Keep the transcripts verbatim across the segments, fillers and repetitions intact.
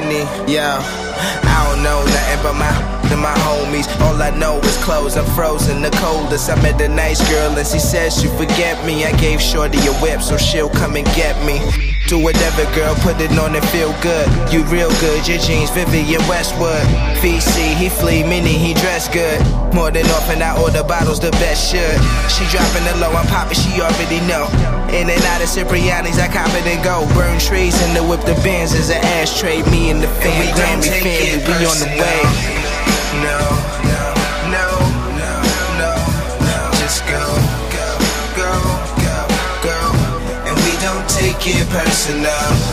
Henny, yeah. I don't know nothing but my and my homies. All I know is clothes, I'm frozen, the coldest. I met a nice girl and she says she forget me. I gave Shorty a whip so she'll come and get me. Do whatever, girl, put it on and feel good. You real good, your jeans, Vivian Westwood. V C, he flee, Minnie, he dress good. More than often, I order bottles, the best should. She dropping the low, I'm popping, she already know. In and out of Cipriani's, I cop it and go. Burn trees in the whip, the Benz is an ashtray. Me and the fam, Grammy family, we on the way. No, no, no, no, no, no. Just go, go, go, go, go. And we don't take it personal.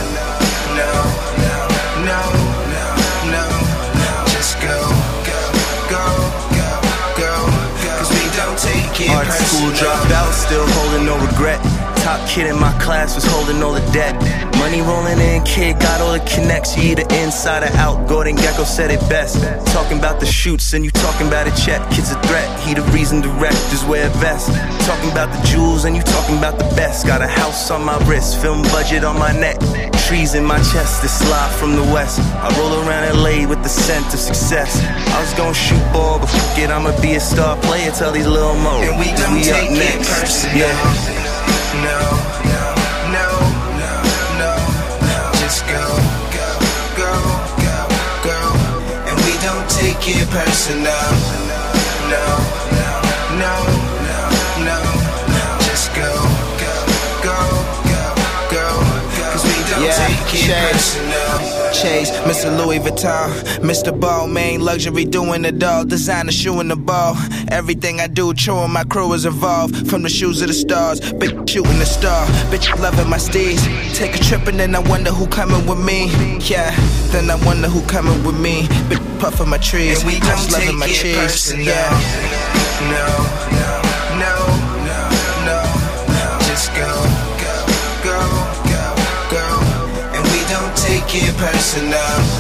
No, no, no, no, no, no. Just go, go, go, go, go, go. Cause we don't take it Art personal. school dropped out, still holding no regret. Top kid in my class was holding all the debt. Money rolling in, kid got all the connects. You either inside or out, Gordon Gekko said it best. Talking about the shoots and you talking about a check. Kid's a threat, he the reason directors wear a vest. Talking about the jewels and you talking about the best. Got a house on my wrist, film budget on my neck. Trees in my chest, this slide from the west. I roll around L A with the scent of success. I was gonna shoot ball, but fuck it, I'ma be a star player. Tell these little mo, and we don't we take up it next. personal. Yeah. No, no, no, no, no, no. Just go, go, go, go, go. And we don't take it personal. No, no, no, no, no, no. Just go, go, go, go, go, go. Cause we don't Yeah, take it Chase. personal. Chase, Mister Louis Vuitton, Mister Balmain, luxury doing it all, designer shoeing the ball. Everything I do, true, and my crew is involved. From the shoes of the stars, bitch shooting the star, bitch loving my steez. Take a trip and then I wonder who coming with me. Yeah, then I wonder who coming with me. Bitch puffing my trees, And we just don't loving take my it cheese. personal. Yeah. No, no, no, no, no, no. Just go, go, go, go, go. And we don't take it personal.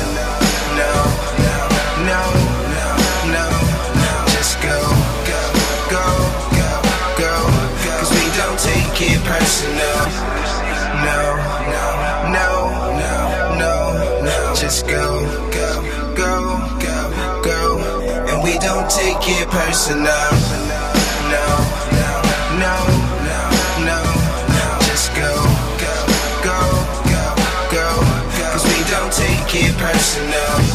No, no, no, no, no, no. Just go, go, go, go, go, go. Cause we don't take it personal. No, no, no, no, no, no. Just go, go, go, go, go. And we don't take it personal. No, no, no, no, no, no. Just go, go, go, go, go. Cause we don't take it personal.